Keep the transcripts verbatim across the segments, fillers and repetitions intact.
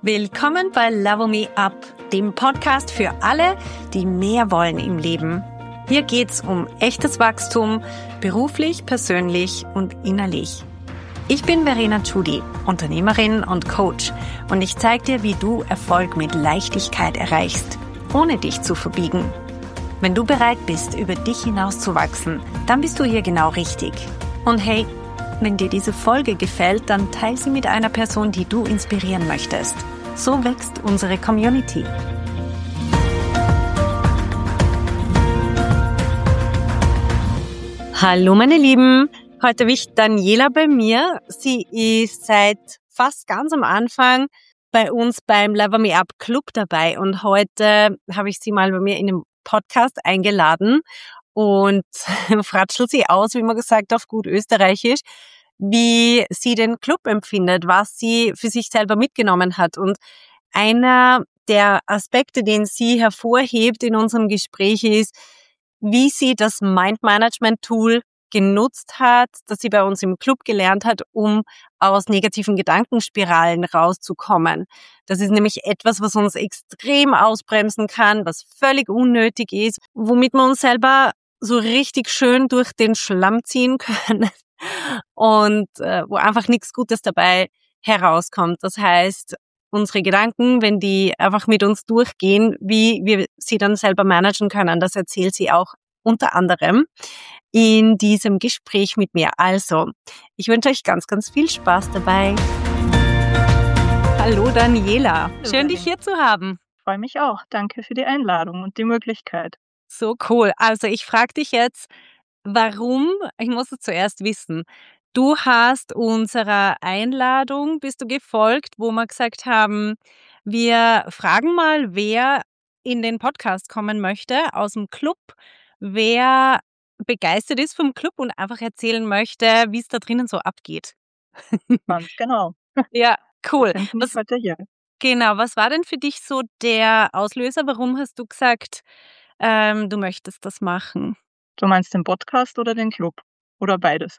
Willkommen bei Level Me Up, dem Podcast für alle, die mehr wollen im Leben. Hier geht's um echtes Wachstum, beruflich, persönlich und innerlich. Ich bin Verena Tschudi, Unternehmerin und Coach, und ich zeige dir, wie du Erfolg mit Leichtigkeit erreichst, ohne dich zu verbiegen. Wenn du bereit bist, über dich hinauszuwachsen, dann bist du hier genau richtig. Und hey, wenn dir diese Folge gefällt, dann teile sie mit einer Person, die du inspirieren möchtest. So wächst unsere Community. Hallo meine Lieben, heute habe ich Daniela bei mir. Sie ist seit fast ganz am Anfang bei uns beim Level Me Up Club dabei und heute habe ich sie mal bei mir in den Podcast eingeladen und fratschel sie aus, wie man gesagt auf gut Österreichisch, wie sie den Club empfindet, was sie für sich selber mitgenommen hat. Und einer der Aspekte, den sie hervorhebt in unserem Gespräch ist, wie sie das Mind-Management-Tool genutzt hat, das sie bei uns im Club gelernt hat, um aus negativen Gedankenspiralen rauszukommen. Das ist nämlich etwas, was uns extrem ausbremsen kann, was völlig unnötig ist, womit wir uns selber so richtig schön durch den Schlamm ziehen können und äh, wo einfach nichts Gutes dabei herauskommt. Das heißt, unsere Gedanken, wenn die einfach mit uns durchgehen, wie wir sie dann selber managen können, das erzählt sie auch unter anderem in diesem Gespräch mit mir. Also, ich wünsche euch ganz, ganz viel Spaß dabei. Hallo Daniela, Hallo, schön dich hier zu haben. Ich freue mich auch. Danke für die Einladung und die Möglichkeit. So cool. Also ich frage dich jetzt, warum, ich muss es zuerst wissen, du hast unserer Einladung, bist du gefolgt, wo wir gesagt haben, wir fragen mal, wer in den Podcast kommen möchte aus dem Club, wer begeistert ist vom Club und einfach erzählen möchte, wie es da drinnen so abgeht. Ganz genau. Ja, cool. Deswegen bin Was, ich heute hier. genau, was war denn für dich so der Auslöser? Warum hast du gesagt, ähm, du möchtest das machen? Du meinst den Podcast oder den Club? Oder beides?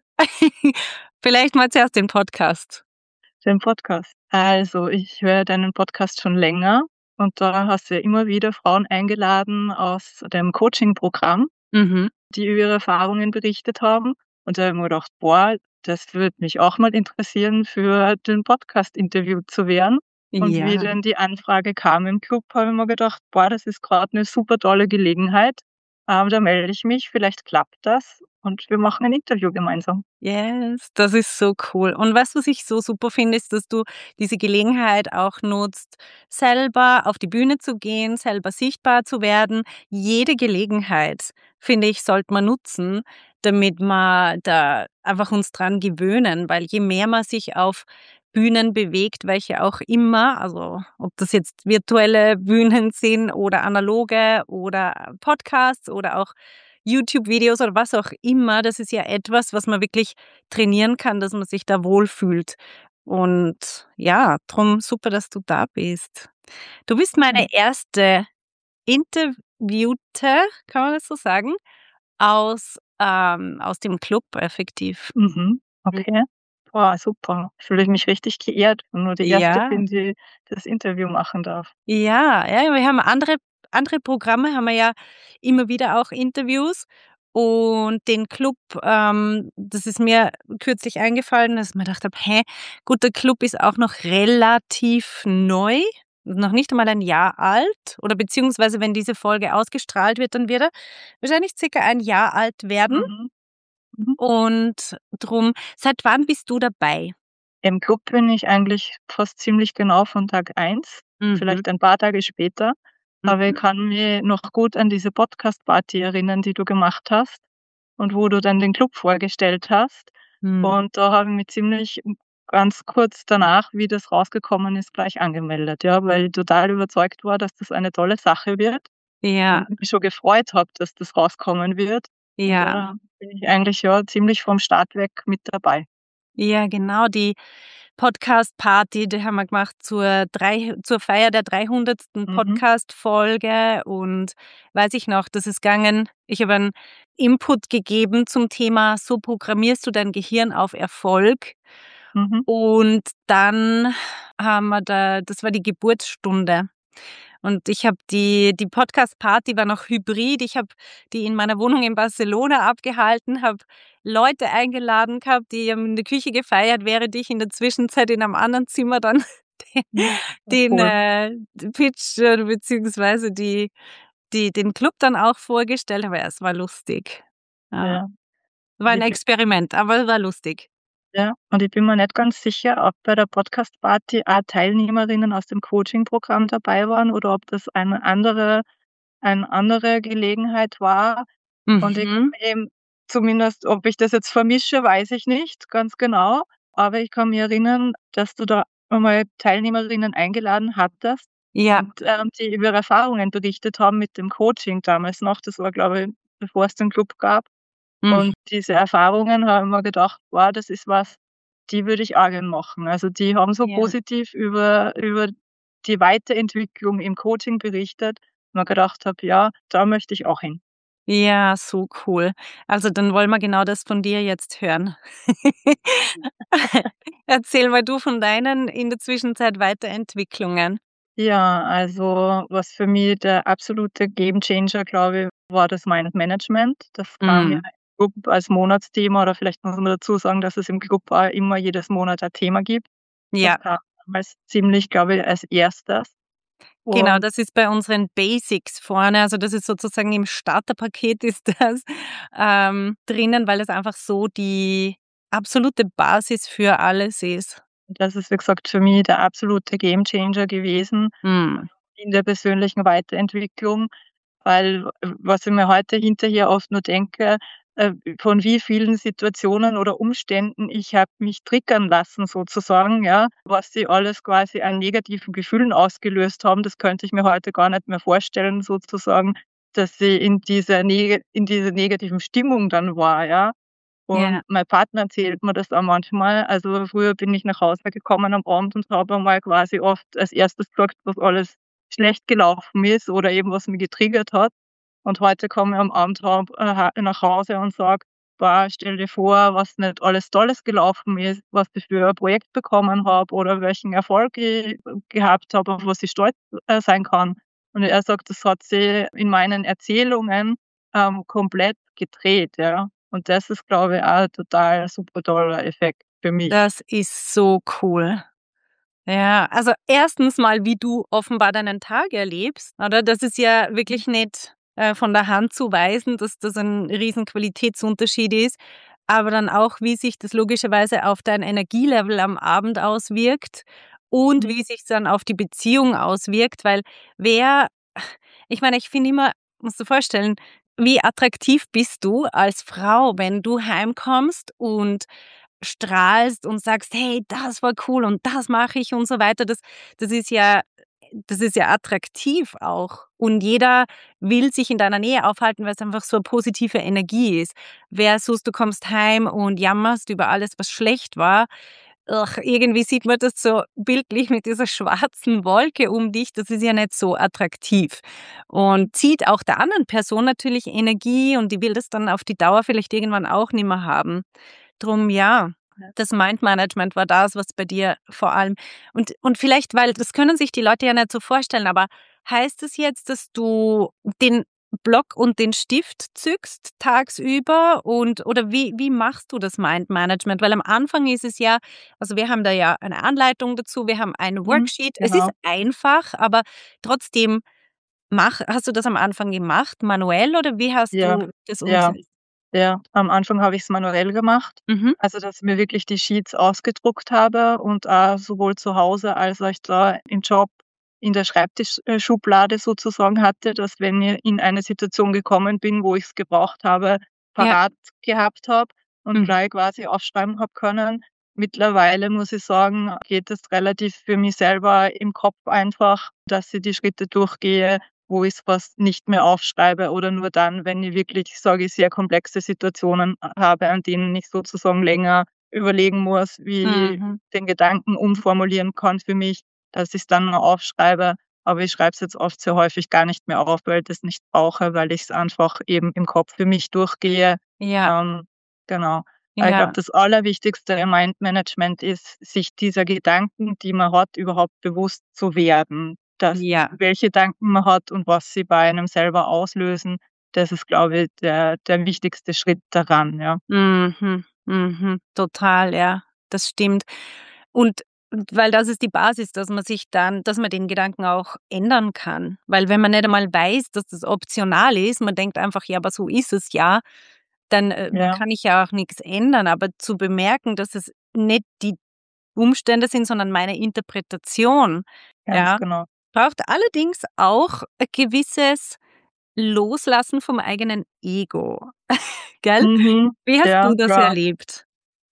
Vielleicht mal zuerst den Podcast. Den Podcast. Also, ich höre deinen Podcast schon länger und da hast du ja immer wieder Frauen eingeladen aus dem Coaching-Programm, Mhm. die über ihre Erfahrungen berichtet haben. Und da habe ich mir gedacht, boah, das würde mich auch mal interessieren, für den Podcast interviewt zu werden. Und wie Ja. dann die Anfrage kam im Club, habe ich mir gedacht, boah, das ist gerade eine super tolle Gelegenheit. Ähm, da melde ich mich, vielleicht klappt das und wir machen ein Interview gemeinsam. Yes, das ist so cool. Und weißt du, was ich so super finde, ist, dass du diese Gelegenheit auch nutzt, selber auf die Bühne zu gehen, selber sichtbar zu werden. Jede Gelegenheit, finde ich, sollte man nutzen, damit wir da einfach uns dran gewöhnen, weil je mehr man sich auf Bühnen bewegt, welche auch immer, also ob das jetzt virtuelle Bühnen sind oder analoge oder Podcasts oder auch YouTube-Videos oder was auch immer, das ist ja etwas, was man wirklich trainieren kann, dass man sich da wohlfühlt. Und ja, drum super, dass du da bist. Du bist meine Mhm. erste Interviewte, kann man das so sagen, aus, ähm, aus dem Club effektiv. Mhm. Okay. Boah, super. Fühle ich mich richtig geehrt, wenn nur die Erste Ja, bin, die das Interview machen darf. ja, ja, wir haben andere andere Programme haben wir ja immer wieder auch Interviews und den Club, ähm, das ist mir kürzlich eingefallen, dass ich mir gedacht habe: „Hä, gut, der Club ist auch noch relativ neu, noch nicht einmal ein Jahr alt oder beziehungsweise wenn diese Folge ausgestrahlt wird, dann wird er wahrscheinlich circa ein Jahr alt werden Mhm. Mhm. und drum seit wann bist du dabei?“ Im Club bin ich eigentlich fast ziemlich genau von Tag eins, Mhm, vielleicht ein paar Tage später, aber ich mhm. kann mich noch gut an diese Podcast-Party erinnern, die du gemacht hast und wo du dann den Club vorgestellt hast. Mhm. Und da habe ich mich ziemlich ganz kurz danach, wie das rausgekommen ist, gleich angemeldet, ja, weil ich total überzeugt war, dass das eine tolle Sache wird Ja, und mich schon gefreut habe, dass das rauskommen wird. Und ja. da bin ich eigentlich, ja, ziemlich vom Start weg mit dabei. Ja, genau, die Podcast-Party, die haben wir gemacht zur drei zur Feier der dreihundertsten Mhm, Podcast-Folge und weiß ich noch, das ist gegangen, ich habe einen Input gegeben zum Thema: „So programmierst du dein Gehirn auf Erfolg.“ mhm. Und dann haben wir da das war die Geburtsstunde. Und ich habe die die Podcast-Party war noch hybrid. Ich habe die in meiner Wohnung in Barcelona abgehalten, habe Leute eingeladen gehabt, die haben in der Küche gefeiert, während ich in der Zwischenzeit in einem anderen Zimmer dann den Mhm. Ja, den, cool. äh, Pitch äh, beziehungsweise die die den Club dann auch vorgestellt habe. Ja, es war lustig. Ja, Ja. war Und ein ich bin Experiment, aber es war lustig. ja, und ich bin mir nicht ganz sicher, ob bei der Podcast-Party auch Teilnehmerinnen aus dem Coaching-Programm dabei waren oder ob das eine andere eine andere Gelegenheit war. Und ich kann Mhm. mir eben zumindest ob ich das jetzt vermische, weiß ich nicht ganz genau, aber ich kann mich erinnern, dass du da einmal Teilnehmerinnen eingeladen hattest Ja. und, ähm, die über ihre Erfahrungen berichtet haben mit dem Coaching damals noch. Das war, glaube ich, bevor es den Club gab. Mhm. Und diese Erfahrungen habe ich mir gedacht: „Boah, das ist was, die würde ich auch gern machen." Also, die haben so Ja. positiv über über die Weiterentwicklung im Coaching berichtet, wo ich mir gedacht habe: „Ja, da möchte ich auch hin." Ja, so cool. Also, dann wollen wir genau das von dir jetzt hören. Erzähl mal du von deinen in der Zwischenzeit Weiterentwicklungen. Ja, also, was für mich der absolute Gamechanger, glaube ich, war das Mindmanagement. Das kam ja Mhm. im Club als Monatsthema oder vielleicht muss man dazu sagen, dass es im Club auch immer jedes Monat ein Thema gibt. Das Ja, kam damals ziemlich, glaube ich, als Erstes. genau, Und das ist bei unseren Basics vorne. Also, das ist sozusagen im Starterpaket ist das, ähm, drinnen, weil es einfach so die absolute Basis für alles ist. das ist, wie gesagt, für mich der absolute Gamechanger gewesen Mhm. in der persönlichen Weiterentwicklung. Weil, äh, was ich mir heute hinterher oft nur denke, äh, von wie vielen Situationen oder Umständen ich habe mich triggern lassen sozusagen, ja, was sie alles quasi an negativen Gefühlen ausgelöst haben. Das könnte ich mir heute gar nicht mehr vorstellen sozusagen, dass sie in dieser nege in dieser negativen Stimmung dann war, ja. Und Ja. mein Partner erzählt mir das auch manchmal. Also, früher bin ich nach Hause gekommen am Abend und habe einmal quasi oft als Erstes gesagt, was alles schlecht gelaufen ist oder eben was mich getriggert hat. Und heute komme ich am Abend hab äh, ha nach Hause und sage: „Boah, stell dir vor, was nicht alles Tolles gelaufen ist, was ich für ein Projekt bekommen habe oder welchen Erfolg ich gehabt habe, auf was ich stolz, äh, sein kann." Und er sagt, das hat sich in meinen Erzählungen, ähm, komplett gedreht, ja. Und das ist, glaube ich, auch 'n total super toller Effekt für mich. Das ist so cool. Ja, also erstens mal, wie du offenbar deinen Tag erlebst, oder? Das ist ja wirklich nicht, äh, von der Hand zu weisen, dass das ein riesen Qualitätsunterschied ist, aber dann auch, wie sich das logischerweise auf dein Energielevel am Abend auswirkt und Mhm. wie sich's dann auf die Beziehung auswirkt, weil wer ich meine, ich finde immer musst dir vorstellen, wie attraktiv bist du als Frau, wenn du heimkommst und strahlst und sagst: „Hey, das war cool und das mache ich“ und so weiter. Das das ist ja das ist ja attraktiv auch. Und jeder will sich in deiner Nähe aufhalten, weil's einfach so 'ne positive Energie ist. Versus du kommst heim und jammerst über alles, was schlecht war. Ach, irgendwie sieht man das so bildlich mit dieser schwarzen Wolke um dich. Das ist ja nicht so attraktiv und zieht auch der anderen Person natürlich Energie und die will das dann auf die Dauer vielleicht irgendwann auch nimmer haben. Drum ja, Ja. das Mindmanagement war das, was bei dir vor allem und und vielleicht, weil das können sich die Leute ja nicht so vorstellen, aber heißt es jetzt, dass du den Block und den Stift zückst tagsüber und oder wie wie machst du das Mindmanagement? Weil am Anfang ist es ja also, wir haben da ja eine Anleitung dazu, wir haben ein Mhm, Worksheet. Es ist genau. einfach, aber trotzdem mach hast du das am Anfang gemacht, manuell oder wie hast Ja, du das ja. umgesetzt? Ja, am Anfang habe ich's manuell gemacht, Mhm. also, dass ich mir wirklich die Sheets ausgedruckt habe und auch sowohl zu Hause als auch da im Job in der Schreibtisch äh, Schublade sozusagen hatte, dass wenn ich in eine Situation gekommen bin, wo ich's gebraucht habe, Ja. parat gehabt habe und Mhm. gleich quasi aufschreiben habe können. Mittlerweile muss ich sagen, geht es relativ für mich selber im Kopf einfach, dass ich die Schritte durchgehe, wo ich was nicht mehr aufschreibe oder nur dann, wenn ich wirklich, sage ich, sehr komplexe Situationen habe, an denen ich sozusagen länger überlegen muss, wie ich Mhm. den Gedanken umformulieren kann für mich, dass ich's dann mal aufschreibe. Aber ich schreibe es jetzt oft sehr häufig gar nicht mehr auf, weil ich das nicht brauche, weil ich's einfach eben im Kopf für mich durchgehe. Ja. Ähm, genau. Aber ich glaube, Ja. das Allerwichtigste im Mindmanagement ist, sich dieser Gedanken, die man hat, überhaupt bewusst zu werden, dass Ja. welche Gedanken man hat und was sie bei einem selber auslösen. Das ist, glaube ich, der der wichtigste Schritt daran, ja. Mhm. Mhm. Total, ja. Das stimmt. Und und weil das ist die Basis, dass man sich dann dass man den Gedanken auch ändern kann. Weil wenn man nicht einmal weiß, dass das optional ist, man denkt einfach: „Ja, aber so ist es ja“, dann, äh, Ja, kann ich ja auch nix ändern. Aber zu bemerken, dass es nicht die Umstände sind, sondern meine Interpretation, ganz ja, genau. braucht allerdings auch ein gewisses Loslassen vom eigenen Ego, gell? Mhm. Wie hast Ja, du das klar. erlebt?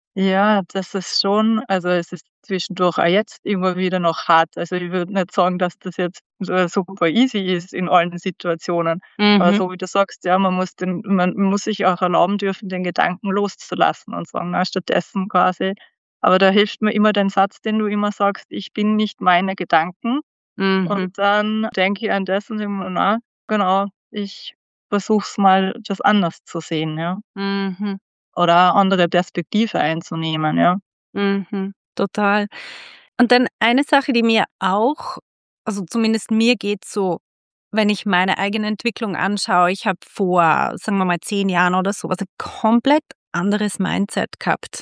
Ja, das ist schon, also, es ist zwischendurch auch jetzt immer wieder noch hart. Also, ich würde nicht sagen, dass das jetzt so super easy ist in allen Situationen. Aber Mhm. so wie du sagst, ja, man muss den man muss sich auch erlauben dürfen, den Gedanken loszulassen und sagen, na, stattdessen quasi, aber da hilft mir immer dein Satz, den du immer sagst: „Ich bin nicht meine Gedanken.“ Mhm. Und dann denke ich an das und denke mir: „Na, genau, ich versuche es mal, das anders zu sehen“, ja, Mhm. oder andere Perspektive einzunehmen, ja. Mhm. Total. Und dann eine Sache, die mir auch also zumindest mir geht's so, wenn ich meine eigene Entwicklung anschaue, ich habe vor, sagen wir mal, zehn Jahren oder so was 'n komplett anderes Mindset gehabt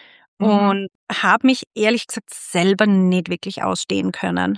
Mhm. und habe mich ehrlich gesagt selber nicht wirklich ausstehen können.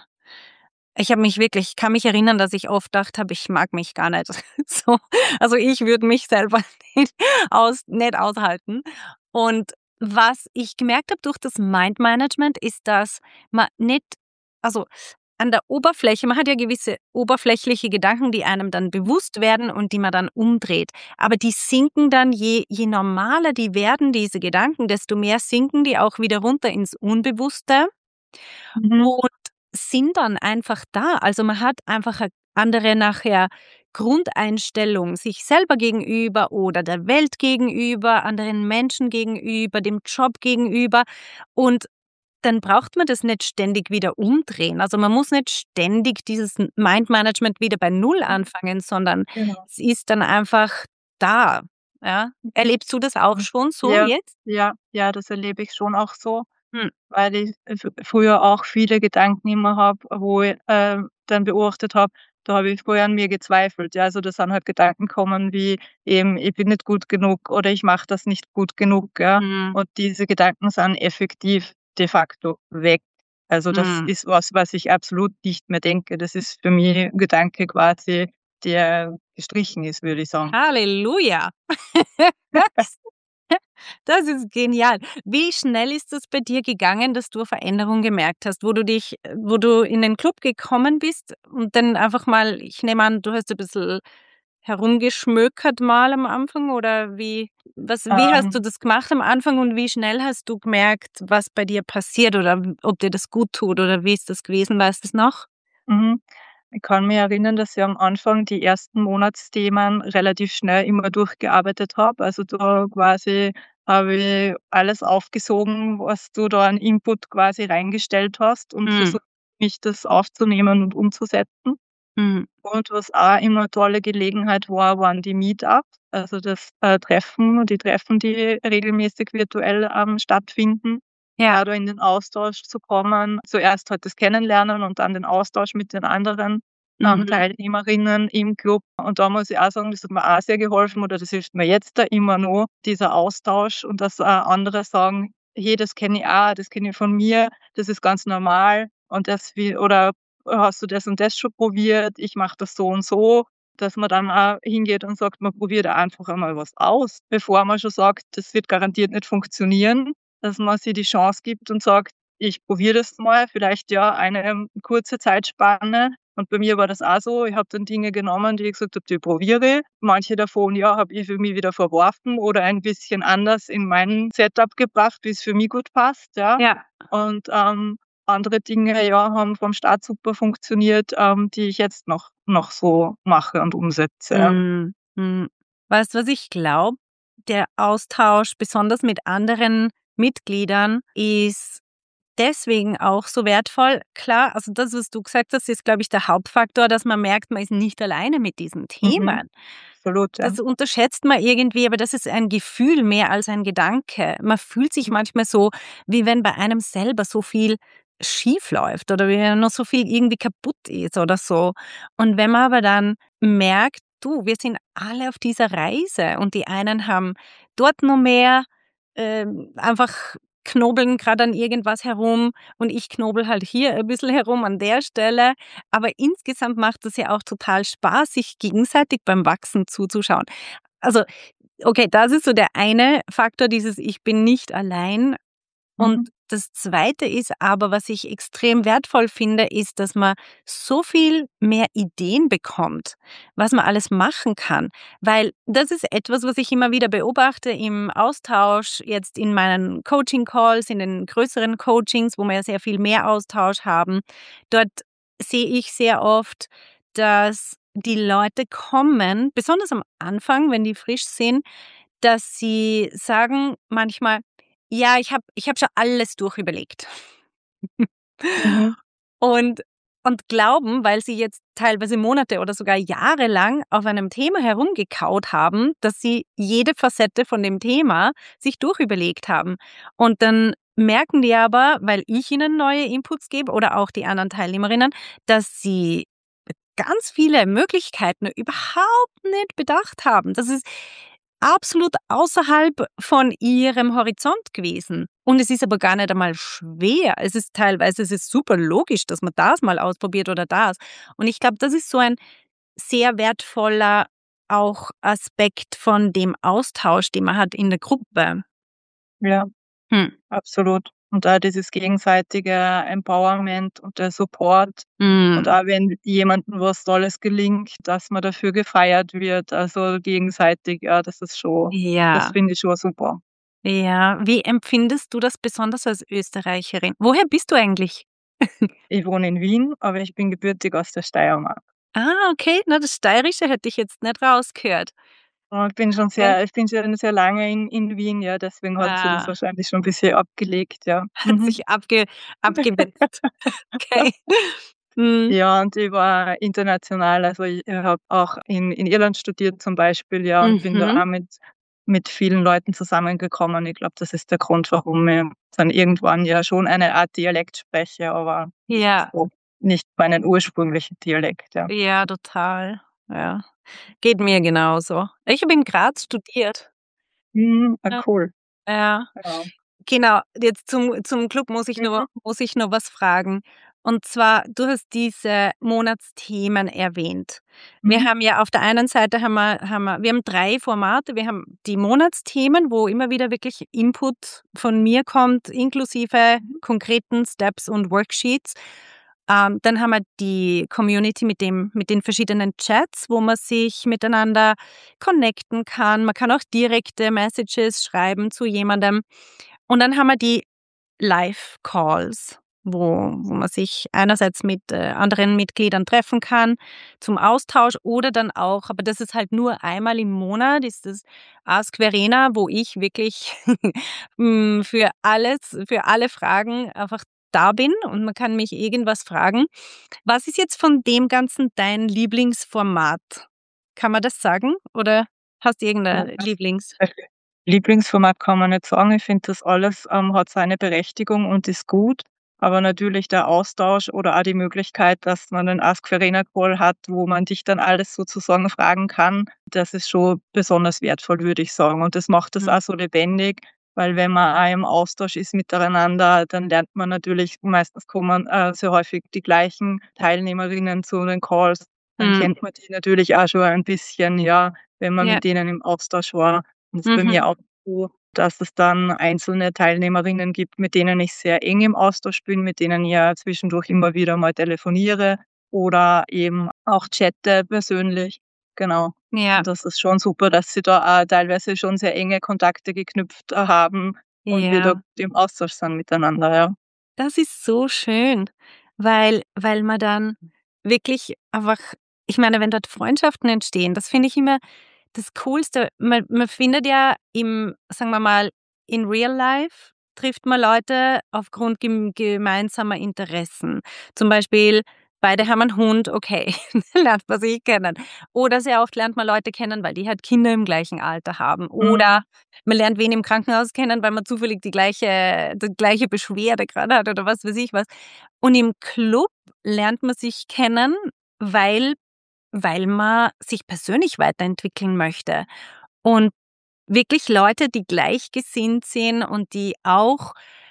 Ich habe mich wirklich ich kann mich erinnern, dass ich oft gedacht habe, ich mag mich gar nicht so. Also, ich würde mich selber nicht aus nicht aushalten. Und was ich gemerkt habe durch das Mindmanagement ist, dass man nicht also, an der Oberfläche man hat ja gewisse oberflächliche Gedanken, die einem dann bewusst werden und die man dann umdreht. Aber die sinken dann, je je normaler die werden, diese Gedanken, desto mehr sinken die auch wieder runter ins Unbewusste Mhm. und sind dann einfach da. Also, man hat einfach eine andere nachher Grundeinstellung sich selber gegenüber oder der Welt gegenüber, anderen Menschen gegenüber, dem Job gegenüber und dann braucht man das nicht ständig wieder umdrehen. Also, man muss nicht ständig dieses N Mindmanagement wieder bei Null anfangen, sondern Genau. es ist dann einfach da, ja? Mhm. Erlebst du das auch Mhm. schon so Ja, jetzt? ja, ja, das erlebe ich schon auch so, Hm. weil ich f früher auch viele Gedanken immer habe, wo ich, ähm, dann beobachtet habe, da habe ich vorher an mir gezweifelt. Ja, also da sind halt Gedanken kommen wie eben: „Ich bin nicht gut genug“ oder „Ich mache das nicht gut genug“, ja? Mhm. Und diese Gedanken sind effektiv de facto weg. Also, das Mhm. ist was, was ich absolut nicht mehr denke. Das ist für mich 'n Gedanke quasi, der gestrichen ist, würde ich sagen. Halleluja. Das ist genial. Wie schnell ist das bei dir gegangen, dass du 'ne Veränderung gemerkt hast, wo du dich äh, wo du in den Club gekommen bist und dann einfach mal ich nehme an, du hast ein bisschen herumgeschmökert mal am Anfang oder wie was wie hast Ähm du das gemacht am Anfang und wie schnell hast du gemerkt, was bei dir passiert oder w ob dir das gut tut oder wie ist das gewesen? Weißt du's noch? Mhm. Ich kann mich erinnern, dass ich am Anfang die ersten Monatsthemen relativ schnell immer durchgearbeitet habe. Also, da quasi habe ich alles aufgesogen, was du da an Input quasi reingestellt hast und Mhm. versucht, mich das aufzunehmen und umzusetzen. Mhm. Und was auch immer 'ne tolle Gelegenheit war, waren die Meetups, also das, äh, Treffen die Treffen, die regelmäßig virtuell, ähm, stattfinden, Ja. auch da in den Austausch zu kommen. Zuerst halt das Kennenlernen und dann den Austausch mit den anderen, ähm, Mhm. Teilnehmerinnen im Club. Und da muss ich auch sagen, das hat mir auch sehr geholfen oder das hilft mir jetzt da immer noch, dieser Austausch und dass auch andere sagen: „Hey, das kenne ich auch, das kenne ich von mir, das ist ganz normal und das wie“ oder „Hast du das und das schon probiert? Ich mache das so und so.“ Dass man dann auch hingeht und sagt, man probiert einfach einmal was aus, bevor man schon sagt, das wird garantiert nicht funktionieren, dass man sich die Chance gibt und sagt: „Ich probiere das mal, vielleicht ja eine, ähm, kurze Zeitspanne.“ Und bei mir war das auch so. Ich habe dann Dinge genommen, die ich gesagt habe, die probiere ich. Manche davon, ja, habe ich für mich wieder verworfen oder ein bisschen anders in mein Setup gebracht, wie's für mich gut passt, ja. Ja. Und, ähm, andere Dinge, ja, haben vom Start super funktioniert, ähm, die ich jetzt noch noch so mache und umsetze, ja. Mhm. Mhm. Weißt du, was ich glaube? Der Austausch, besonders mit anderen Mitgliedern, ist deswegen auch so wertvoll. Klar, also das, was du gesagt hast, ist, glaube ich, der Hauptfaktor, dass man merkt, man ist nicht alleine mit diesen Mhm. Themen. Absolut, ja. Das unterschätzt man irgendwie, aber das ist ein Gefühl mehr als ein Gedanke. Man fühlt sich manchmal so, wie wenn bei einem selber so viel schief läuft oder wie wenn noch so viel irgendwie kaputt ist oder so. Und wenn man aber dann merkt, du, wir sind alle auf dieser Reise und die einen haben dort noch mehr, ähm, einfach knobeln gerade an irgendwas herum und ich knobel halt hier ein bisschen herum an der Stelle. Aber insgesamt macht es ja auch total Spaß, sich gegenseitig beim Wachsen zuzuschauen. Also, okay, das ist so der eine Faktor, dieses Ich bin nicht allein. Und Mhm. das Zweite ist aber, was ich extrem wertvoll finde, ist, dass man so viel mehr Ideen bekommt, was man alles machen kann. Weil das ist etwas, was ich immer wieder beobachte im Austausch, jetzt in meinen Coaching-Calls, in den größeren Coachings, wo wir ja sehr viel mehr Austausch haben. Dort sehe ich sehr oft, dass die Leute kommen, besonders am Anfang, wenn die frisch sind, dass sie sagen manchmal: „Ja, ich habe ich habe schon alles durchüberlegt." Mhm. Und und glauben, weil sie jetzt teilweise Monate oder sogar jahrelang auf einem Thema herumgekaut haben, dass sie jede Facette von dem Thema sich durchüberlegt haben. Und dann merken die aber, weil ich ihnen neue Inputs gebe oder auch die anderen Teilnehmerinnen, dass sie ganz viele Möglichkeiten überhaupt nicht bedacht haben. Das ist absolut außerhalb von ihrem Horizont gewesen. Und es ist aber gar nicht einmal schwer. Es ist teilweise es ist super logisch, dass man das mal ausprobiert oder das. Und ich glaube, das ist so ein sehr wertvoller auch Aspekt von dem Austausch, den man hat in der Gruppe. Ja, Hm. absolut. Und da dieses gegenseitige Empowerment und der Support und Mhm. auch wenn jemandem was Tolles gelingt, dass man dafür gefeiert wird, also gegenseitig, ja, das ist schon das Ja, finde ich schon super. ja. Wie empfindest du das besonders als Österreicherin? Woher bist du eigentlich? Ich wohne in Wien, aber ich bin gebürtig aus der Steiermark. Ah, okay. Na, das Steirische hätte ich jetzt nicht rausgehört. Und ich bin schon Okay. sehr ich bin schon sehr lange in in Wien, ja, deswegen hat sich das Ah, wahrscheinlich schon 'n bisschen abgelegt, ja. hat Mhm. sich abge abgewetzt. Okay. Mhm. Ja, und ich war international, also ich habe auch in in Irland studiert zum Beispiel, ja, und bin da Mhm. auch mit mit vielen Leuten zusammengekommen. Ich glaube, das ist der Grund, warum ich dann irgendwann ja schon eine Art Dialekt spreche, aber nicht Ja, so nicht meinen ursprünglichen Dialekt, ja. ja, total. Ja, geht mir genauso. Ich habe in Graz studiert. Mhm, ah, Ja. cool. Ja. Ja. Genau, jetzt zum zum Club muss ich Mhm, nur muss ich noch was fragen. Und zwar, du hast diese Monatsthemen erwähnt. Wir mhm, haben ja auf der einen Seite haben wir haben wir wir haben drei Formate. Wir haben die Monatsthemen, wo immer wieder wirklich Input von mir kommt, inklusive mhm, konkreten Steps und Worksheets. Ähm, dann haben wir die Community mit dem mit den verschiedenen Chats, wo man sich miteinander connecten kann. Man kann auch direkte Messages schreiben zu jemandem. Und dann haben wir die Live-Calls, wo wo man sich einerseits mit, äh, anderen Mitgliedern treffen kann zum Austausch oder dann auch, aber das ist halt nur einmal im Monat, ist das Ask Verena, wo ich wirklich, hm, für alles für alle Fragen einfach da bin und man kann mich irgendwas fragen. Was ist jetzt von dem Ganzen dein Lieblingsformat? Kann man das sagen oder hast du ja. irgendein Lieblings? Also, Lieblingsformat kann man nicht sagen. Ich finde, das alles, ähm, hat seine Berechtigung und ist gut. Aber natürlich der Austausch oder auch die Möglichkeit, dass man 'nen Ask Verena Call hat, wo man dich dann alles sozusagen fragen kann, das ist schon besonders wertvoll, würde ich sagen. Und das macht das Mhm. auch so lebendig, weil wenn man auch im Austausch ist miteinander, dann lernt man natürlich meistens kommen, äh, sehr häufig die gleichen Teilnehmerinnen zu den Calls. Dann Mhm. kennt man die natürlich auch schon ein bisschen, ja, wenn man Ja. mit denen im Austausch war. Und es ist bei Mhm. mir auch so, dass es dann einzelne Teilnehmerinnen gibt, mit denen ich sehr eng im Austausch bin, mit denen ich ja zwischendurch immer wieder mal telefoniere oder eben auch chatte persönlich. Genau. Ja. Und das ist schon super, dass sie da auch teilweise schon sehr enge Kontakte geknüpft, äh, haben und wir da Ja. gut im Austausch sind miteinander, ja. Das ist so schön, weil weil man dann wirklich einfach, ich meine, wenn dort Freundschaften entstehen, das finde ich immer das Coolste. Man man findet ja im, sagen wir mal, in Real Life trifft man Leute aufgrund gem gemeinsamer Interessen. Zum Beispiel, beide haben einen Hund, okay, dann lernt man sich kennen. Oder sehr oft lernt man Leute kennen, weil die halt Kinder im gleichen Alter haben. Oder Mhm. man lernt wen im Krankenhaus kennen, weil man zufällig die gleiche die gleiche Beschwerde gerade hat oder was weiß ich was. Und im Club lernt man sich kennen, weil weil man sich persönlich weiterentwickeln möchte. Und wirklich Leute, die gleichgesinnt sind und die auch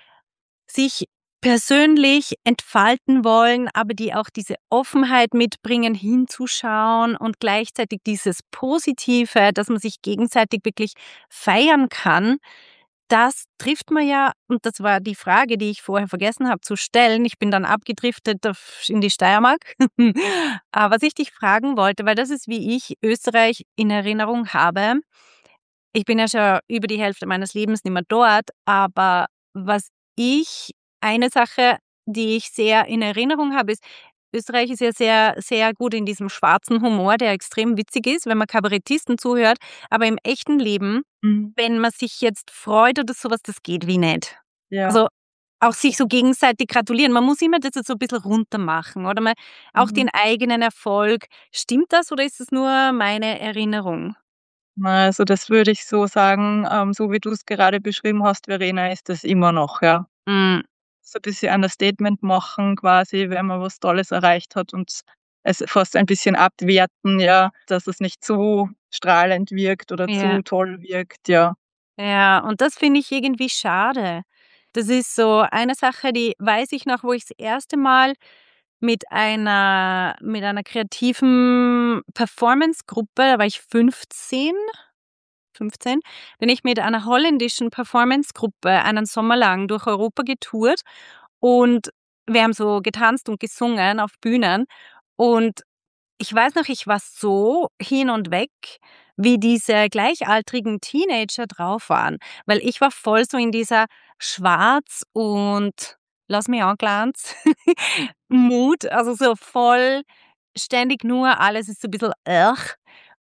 sich persönlich entfalten wollen, aber die auch diese Offenheit mitbringen, hinzuschauen und gleichzeitig dieses Positive, dass man sich gegenseitig wirklich feiern kann. Das trifft man ja, und das war die Frage, die ich vorher vergessen habe zu stellen. Ich bin dann abgedriftet auf in die Steiermark. Aber was ich dich fragen wollte, weil das ist, wie ich Österreich in Erinnerung habe. Ich bin ja schon über die Hälfte meines Lebens nicht mehr dort, aber was ich eine Sache, die ich sehr in Erinnerung habe, ist, Österreich ist ja sehr, sehr gut in diesem schwarzen Humor, der extrem witzig ist, wenn man Kabarettisten zuhört, aber im echten Leben, Mhm. wenn man sich jetzt freut oder so was, das geht wie nicht. Ja. Also, auch sich so gegenseitig gratulieren. Man muss immer das jetzt so 'n bisschen runtermachen oder mal auch Mhm. den eigenen Erfolg. Stimmt das oder ist es nur meine Erinnerung? Na, also das würde ich so sagen, ähm, so wie du's gerade beschrieben hast, Verena, ist das immer noch, ja. Hm, So 'n bisschen Understatement machen quasi, wenn man was Tolles erreicht hat und es fast ein bisschen abwerten, ja, dass es nicht zu strahlend wirkt oder ja. zu toll wirkt, ja. Ja, und das finde ich irgendwie schade. Das ist so eine Sache, die weiß ich noch, wo ich das erste Mal mit einer mit einer kreativen Performance-Gruppe, da war ich fünfzehn, fünfzehn, bin ich mit einer holländischen Performance-Gruppe einen Sommer lang durch Europa getourt und wir haben so getanzt und gesungen auf Bühnen und ich weiß noch, ich war so hin und weg, wie diese gleichaltrigen Teenager drauf waren, weil ich war voll so in dieser Schwarz und lass mich anglanz Mut, also so voll ständig nur alles ist so 'n bisschen „ach"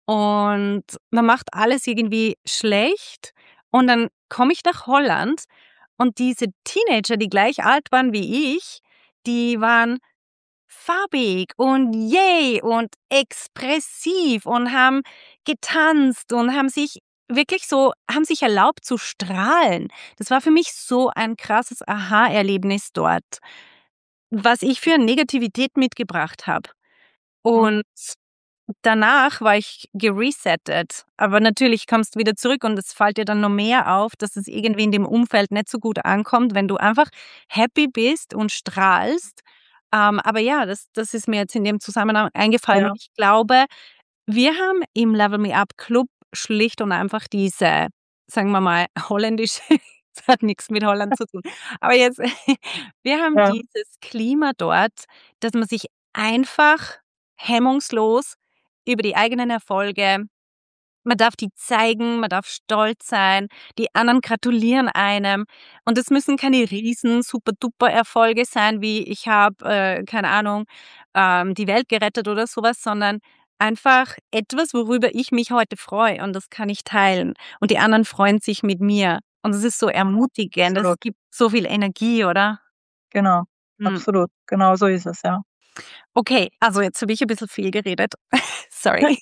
und man macht alles irgendwie schlecht und dann komme ich nach Holland und diese Teenager, die gleich alt waren wie ich, die waren farbig und yay und expressiv und haben getanzt und haben sich wirklich so haben sich erlaubt zu strahlen. Das war für mich so ein krasses Aha-Erlebnis dort, was ich für Negativität mitgebracht habe. Mhm. Und danach war ich geresettet, aber natürlich kommst du wieder zurück und es fällt dir dann noch mehr auf, dass es irgendwie in dem Umfeld nicht so gut ankommt, wenn du einfach happy bist und strahlst. Ähm, aber ja, das das ist mir jetzt in dem Zusammenhang eingefallen und Ja. ich glaube, wir haben im Level Me Up Club schlicht und einfach diese, sagen wir mal, holländische das hat nix mit Holland zu tun, aber jetzt wir haben Ja. dieses Klima dort, dass man sich einfach hemmungslos über die eigenen Erfolge man darf die zeigen, man darf stolz sein, die anderen gratulieren einem und es müssen keine riesen super-duper-Erfolge sein, wie ich habe, äh, keine Ahnung, ähm, die Welt gerettet oder so was, sondern einfach etwas, worüber ich mich heute freue und das kann ich teilen und die anderen freuen sich mit mir und es ist so Mhm. ermutigend. Es Absolut. gibt so viel Energie, oder? Genau. Mhm. Absolut. Genau so ist es, ja. Okay, also jetzt habe ich ein bisschen viel geredet. Sorry.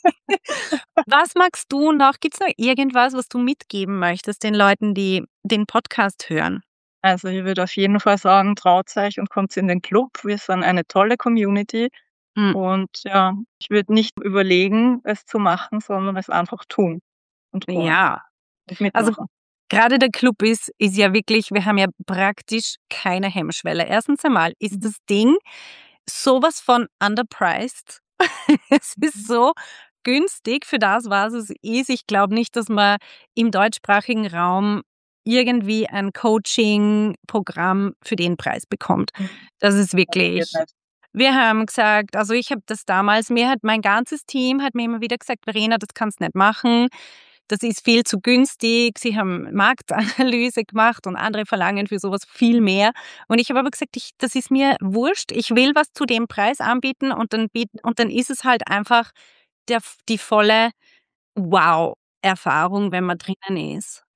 Was magst du noch? Gibt's noch irgendwas, was du mitgeben möchtest den Leuten, die den Podcast hören? Also, ich würde auf jeden Fall sagen, traut euch und kommt in den Club. Wir sind eine tolle Community Hm, und ja, ich würde nicht überlegen, es zu machen, sondern es einfach tun und kommen ja. und Also, mitmachen. grade der Club ist ist ja wirklich wir haben ja praktisch keine Hemmschwelle. Erstens einmal ist Mhm. das Ding so was von underpriced. Es ist Mhm. so günstig für das, was es ist. Ich glaube nicht, dass man im deutschsprachigen Raum irgendwie ein Coaching-Programm für den Preis bekommt. Mhm. Das ist Garantiert wirklich nicht. wir haben gesagt also, ich habe das damals mir hat mein ganzes Team hat mir immer wieder gesagt: „Verena, das kannst nicht machen. Das ist viel zu günstig." Sie haben Marktanalyse gemacht und andere verlangen für so was viel mehr. Und ich habe aber gesagt: „Ich das ist mir wurscht. Ich will was zu dem Preis anbieten und dann biet und dann ist es halt einfach der die volle Wow-Erfahrung, wenn man drinnen ist."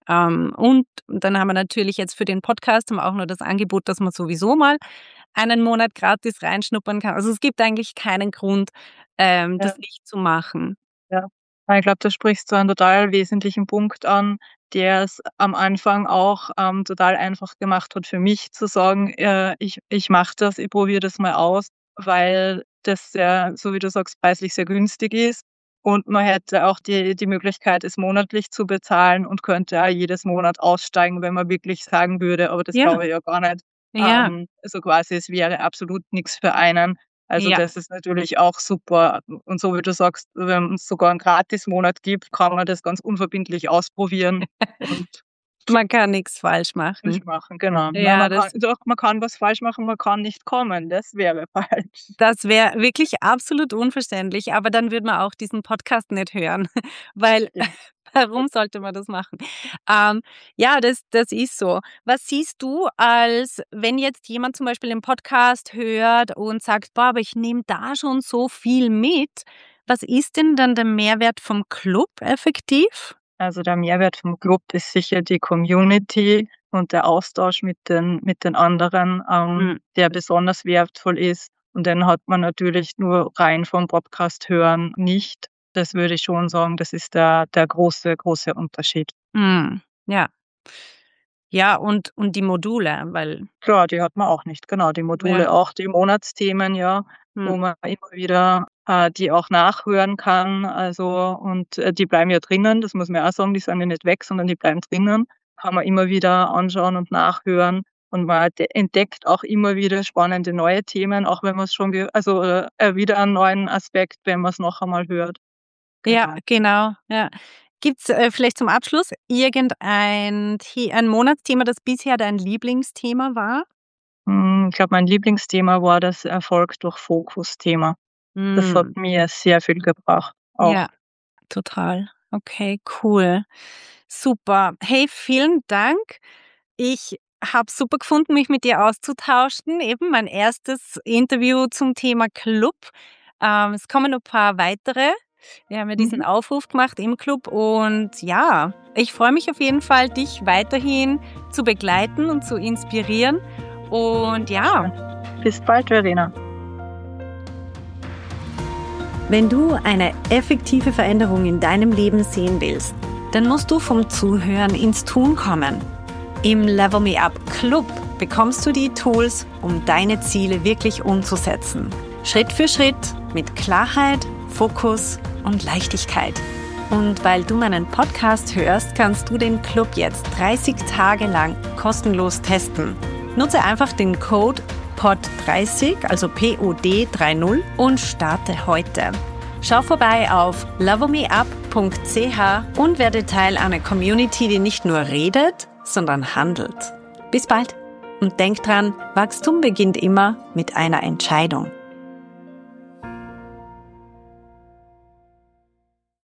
Ähm, und dann haben wir natürlich jetzt für den Podcast haben wir auch noch das Angebot, dass man sowieso mal einen Monat gratis reinschnuppern kann. Also es gibt eigentlich keinen Grund, ähm, Ja. das nicht zu machen. Ja, ich glaube, da sprichst du einen total wesentlichen Punkt an, der es am Anfang auch ähm, total einfach gemacht hat für mich zu sagen, äh, ich, ich mache das, ich probiere das mal aus, weil das ja, so wie du sagst, preislich sehr günstig ist. Und man hätte auch die, die Möglichkeit, es monatlich zu bezahlen und könnte auch jedes Monat aussteigen, wenn man wirklich sagen würde, aber das Ja, glaube ich ja gar nicht. ja, Ähm, also quasi, es wäre absolut nichts für einen. Also ja. das ist natürlich auch super. Und so wie du sagst, wenn es sogar einen Gratismonat gibt, kann man das ganz unverbindlich ausprobieren und Man kann nichts falsch machen. nicht machen. Genau. Na, Ja, man kann das doch, man kann was falsch machen, man kann nicht kommen. Das wäre falsch. Das wäre wirklich absolut unverständlich, aber dann würde man auch diesen Podcast nicht hören, weil Stimmt. warum sollte man das machen? Ähm, ja, das das ist so. Was siehst du als wenn jetzt jemand zum Beispiel den Podcast hört und sagt: „Boah, aber ich nehme da schon so viel mit.“ Was ist denn dann der Mehrwert vom Club effektiv? Also der Mehrwert vom Club ist sicher die Community und der Austausch mit den mit den anderen, ähm, Mhm. der besonders wertvoll ist. Und den hat man natürlich nur rein vom Podcast hören nicht. Das würde ich schon sagen, das ist der der große, große Unterschied. Mhm. Ja. Ja, und und die Module, weil Klar, die hat man auch nicht. Genau, die ja, Module auch, die Monatsthemen, ja, wo mhm. man immer wieder, äh, die auch nachhören kann. Also und, äh, die bleiben ja drinnen, das muss man auch sagen, die sind ja nicht weg, sondern die bleiben drinnen. Kann man immer wieder anschauen und nachhören und man de entdeckt auch immer wieder spannende neue Themen, auch wenn man's schon ge also, äh, äh, wieder einen neuen Aspekt, wenn man's noch einmal hört. Ja, Genau. genau, ja. Gibt's, äh, vielleicht zum Abschluss irgendein The ein Monatsthema, das bisher dein Lieblingsthema war? Hm, ich glaube, mein Lieblingsthema war das Erfolg durch Fokus-Thema. Das hat Hm, mir sehr viel gebracht auch. ja, total. Okay, cool. Super. Hey, vielen Dank. Ich habe super gefunden, mich mit dir auszutauschen. Eben mein erstes Interview zum Thema Club. Ähm, es kommen noch ein paar weitere. Wir haben ja diesen Mhm. Aufruf gemacht im Club und ja, ich freue mich auf jeden Fall, dich weiterhin zu begleiten und zu inspirieren. Und ja, Bis bald, Verena. wenn du eine effektive Veränderung in deinem Leben sehen willst, dann musst du vom Zuhören ins Tun kommen. Im Level Me Up Club bekommst du die Tools, um deine Ziele wirklich umzusetzen. Schritt für Schritt mit Klarheit, Fokus und Leichtigkeit. Und weil du meinen Podcast hörst, kannst du den Club jetzt dreißig Tage lang kostenlos testen. Nutze einfach den Code P O D dreißig, also P O D dreißig und starte heute. Schau vorbei auf level me up punkt c h und werde Teil einer Community, die nicht nur redet, sondern handelt. Bis bald und denk dran, Wachstum beginnt immer mit einer Entscheidung.